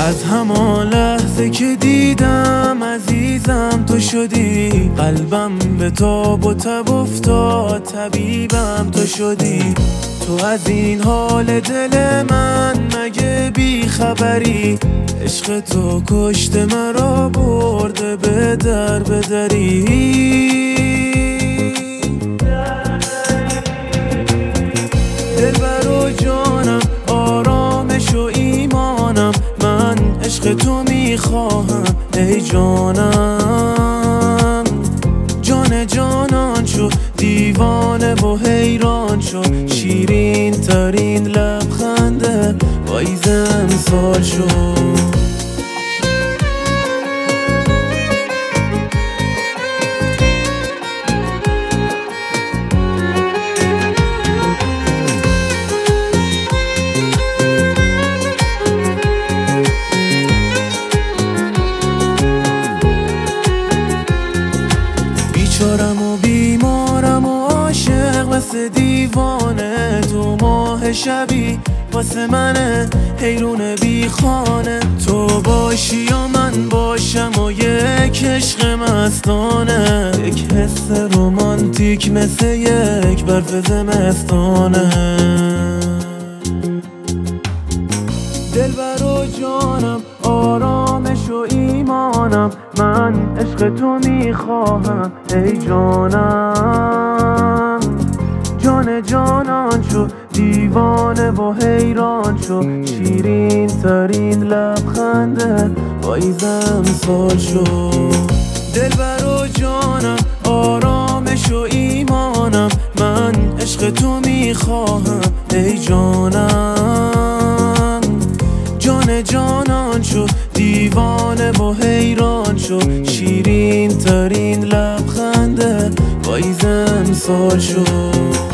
از همان لحظه که دیدم عزیزم تو شدی، قلبم به تاب و تب افتاد، طبیبم تو شدی. تو از این حال دل من مگه بی خبری؟ عشق تو کشته مرا برده به در بدری. دلبر و جانم، آرامش و ایمانم، من عشق تو میخواهم ای جانم. جان جانان شو، دیوانه و حیران شو، شیرین ترین لبخنده پاییز امسال شو. بیچارم و بیمارم و عاشق مثل دیوانه، تو ماه شبی واسه منه حیرون بی خانه. تو باشی یا من باشم و یک عشق مستانه، یک حس رومانتیک مثل یک برف زمستانه. دلبر و جانم، آرامش و ایمانم، من عشق تو میخواهم ای جانم. جان جانان شو، دیوانه و حیران شو، شیرین ترین لبخنده پاییز امسال شو. دلبر و جانم، آرامش و ایمانم، من عشق تو میخواهم ای جانم. جان جانان شو، دیوانه و حیران شو، شیرین ترین لبخنده پاییز امسال شو.